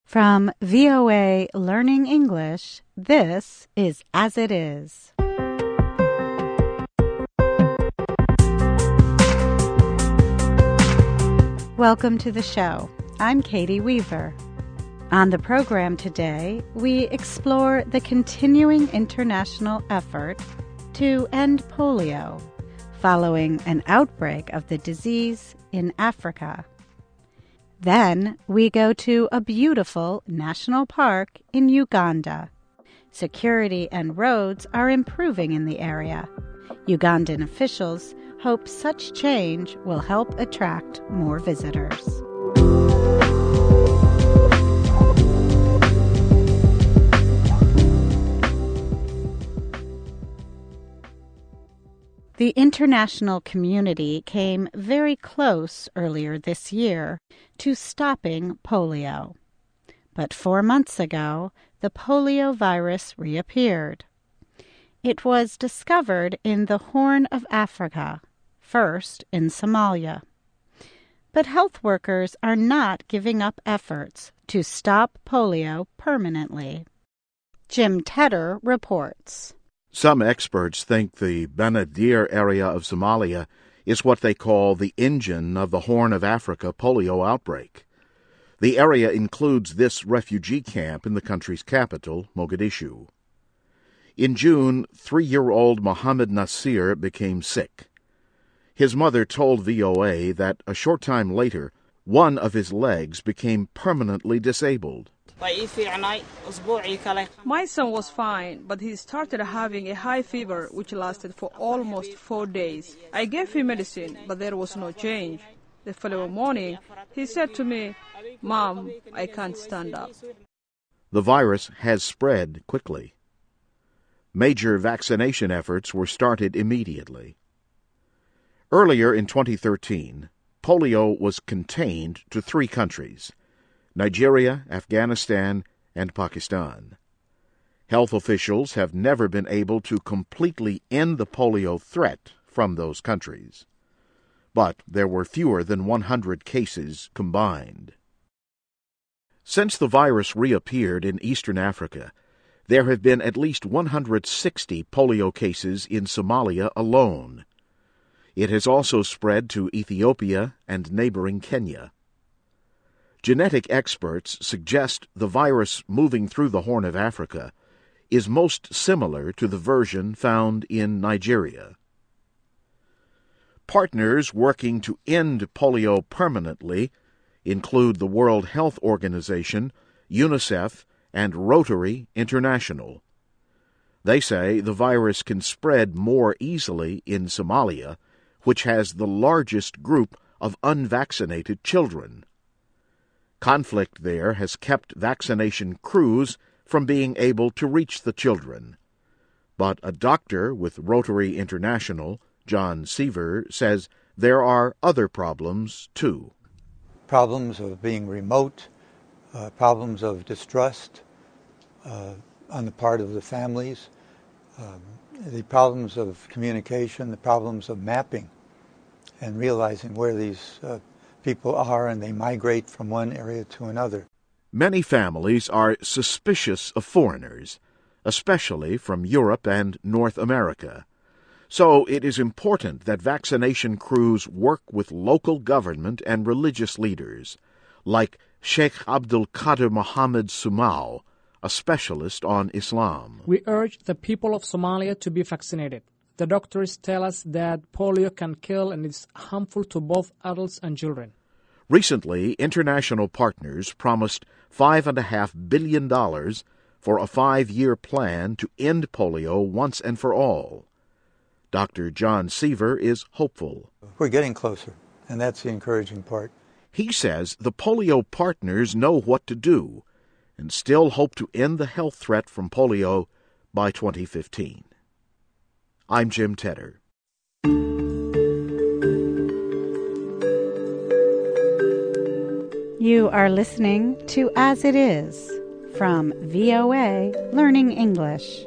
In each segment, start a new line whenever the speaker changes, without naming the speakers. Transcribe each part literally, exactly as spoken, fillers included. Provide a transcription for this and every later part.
From V O A Learning English, this is As It Is. Welcome to the show. I'm Katie Weaver. On the program today, we explore the continuing international effort to end polio following an outbreak of the disease in Africa. Then we go to a beautiful national park in Uganda. Security and roads are improving in the area. Ugandan officials hope such change will help attract more visitors. The international community came very close earlier this year to stopping polio. But four months ago, the polio virus reappeared. It was discovered in the Horn of Africa, first in Somalia. But health workers are not giving up efforts to stop polio permanently. Jim Tedder reports.
Some experts think the Banaadir area of Somalia is what they call the engine of the Horn of Africa polio outbreak. The area includes this refugee camp in the country's capital, Mogadishu. In June, three-year-old Mohammed Nasir became sick. His mother told V O A that a short time later, one of his legs became permanently disabled.
My son was fine, but he started having a high fever which lasted for almost four days. I gave him medicine, but there was no change. The following morning, he said to me, "Mom, I can't stand up."
The virus has spread quickly. Major vaccination efforts were started immediately. Earlier in twenty thirteen, polio was contained to three countries: Nigeria, Afghanistan, and Pakistan. Health officials have never been able to completely end the polio threat from those countries. But there were fewer than one hundred cases combined. Since the virus reappeared in eastern Africa, there have been at least one hundred sixty polio cases in Somalia alone. It has also spread to Ethiopia and neighboring Kenya. Genetic experts suggest the virus moving through the Horn of Africa is most similar to the version found in Nigeria. Partners working to end polio permanently include the World Health Organization, UNICEF, and Rotary International. They say the virus can spread more easily in Somalia, which has the largest group of unvaccinated children. Conflict there has kept vaccination crews from being able to reach the children. But a doctor with Rotary International, John Seaver, says there are other problems, too.
Problems of being remote, uh, problems of distrust uh, on the part of the families, um, the problems of communication, the problems of mapping and realizing where these uh, people are, and they migrate from one area to another.
Many families are suspicious of foreigners, especially from Europe and North America. So it is important that vaccination crews work with local government and religious leaders, like Sheikh Abdul Qadir Mohammed Sumau, a specialist on Islam.
We urge the people of Somalia to be vaccinated. The doctors tell us that polio can kill and is harmful to both adults and children.
Recently, international partners promised five point five billion dollars for a five-year plan to end polio once and for all. Doctor John Seaver is hopeful.
We're getting closer, and that's the encouraging part.
He says the polio partners know what to do and still hope to end the health threat from polio by twenty fifteen. I'm Jim Tedder.
You are listening to As It Is from V O A Learning English.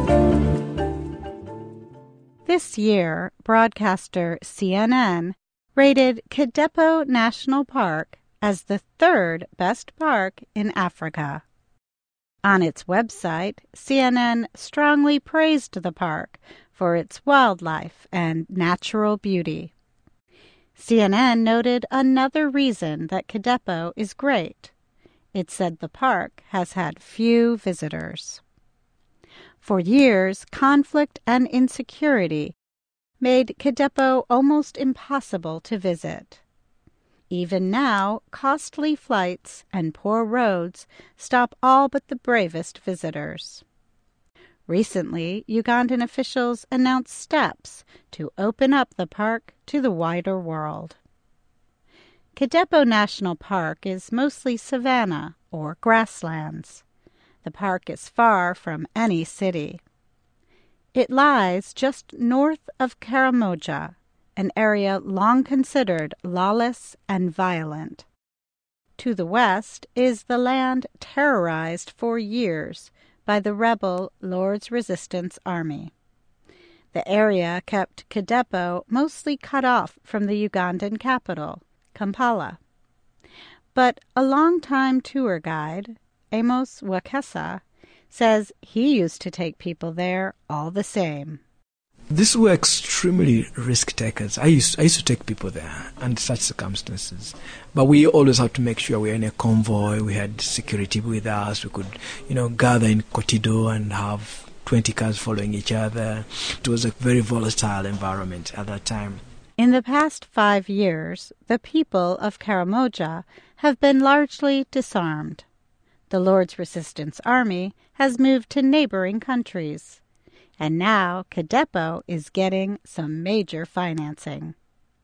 This year, broadcaster C N N rated Kidepo National Park as the third best park in Africa. On its website, C N N strongly praised the park for its wildlife and natural beauty. C N N noted another reason that Kidepo is great. It said the park has had few visitors. For years, conflict and insecurity made Kidepo almost impossible to visit. Even now, costly flights and poor roads stop all but the bravest visitors. Recently, Ugandan officials announced steps to open up the park to the wider world. Kidepo National Park is mostly savanna or grasslands. The park is far from any city. It lies just north of Karamoja, an area long considered lawless and violent. To the west is the land terrorized for years by the rebel Lord's Resistance Army. The area kept Kidepo mostly cut off from the Ugandan capital, Kampala. But a longtime tour guide, Amos Wakesa, says he used to take people there all the same.
These were extremely risk takers. I used, I used to take people there under such circumstances. But we always had to make sure we were in a convoy, we had security with us, we could, you know, gather in Kotido and have twenty cars following each other. It was a very volatile environment at that time.
In the past five years, the people of Karamoja have been largely disarmed. The Lord's Resistance Army has moved to neighboring countries. And now Kidepo is getting some major financing.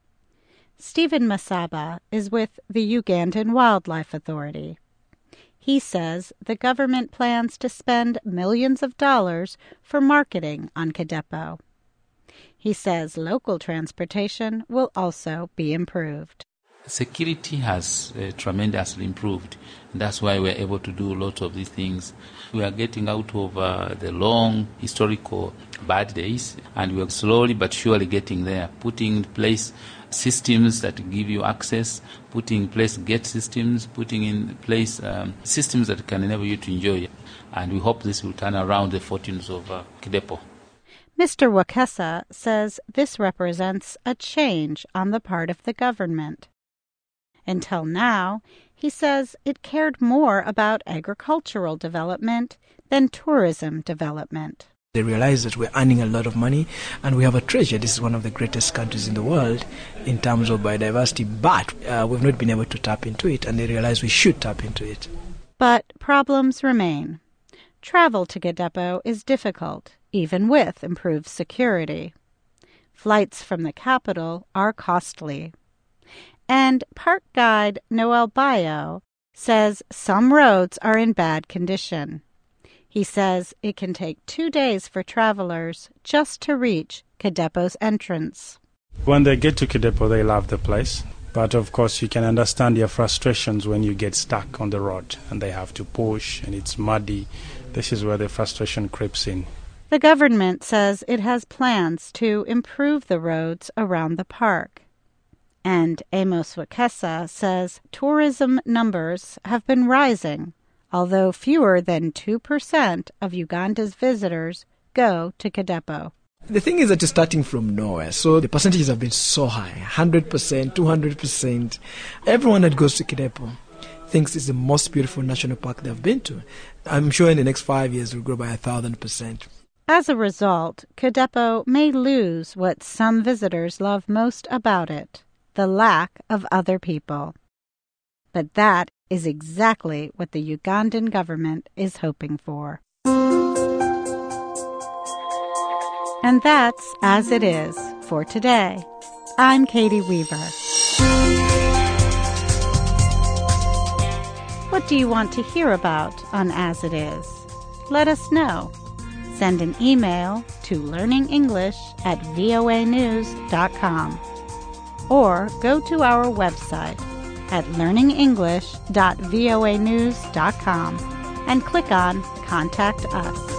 Stephen Masaba is with the Ugandan Wildlife Authority. He says the government plans to spend millions of dollars for marketing on Kidepo. He says local transportation will also be improved.
Security has uh, tremendously improved. That's why we're able to do a lot of these things. We are getting out of uh, the long historical bad days, and we're slowly but surely getting there, putting in place systems that give you access, putting in place gate systems, putting in place um, systems that can enable you to enjoy it. And we hope this will turn around the fortunes of uh, Kidepo.
Mister Wakesa says this represents a change on the part of the government. Until now, he says it cared more about agricultural development than tourism development.
They realize that we're earning a lot of money and we have a treasure. This is one of the greatest countries in the world in terms of biodiversity, but uh, we've not been able to tap into it, and they realize we should tap into it.
But problems remain. Travel to Kidepo is difficult, even with improved security. Flights from the capital are costly. And park guide Noel Bayo says some roads are in bad condition. He says it can take two days for travelers just to reach Kidepo's entrance.
When they get to Kidepo, they love the place. But of course, you can understand their frustrations when you get stuck on the road and they have to push and it's muddy. This is where the frustration creeps in.
The government says it has plans to improve the roads around the park. And Amos Wakesa says tourism numbers have been rising, although fewer than two percent of Uganda's visitors go to Kidepo.
The thing is that you're starting from nowhere, so the percentages have been so high, one hundred percent, two hundred percent. Everyone that goes to Kidepo thinks it's the most beautiful national park they've been to. I'm sure in the next five years it will grow by one thousand percent.
As a result, Kidepo may lose what some visitors love most about it, the lack of other people. But that is exactly what the Ugandan government is hoping for. And that's As It Is for today. I'm Katie Weaver. What do you want to hear about on As It Is? Let us know. Send an email to learningenglish at voa news dot com or go to our website at learning english dot voa news dot com and click on Contact Us.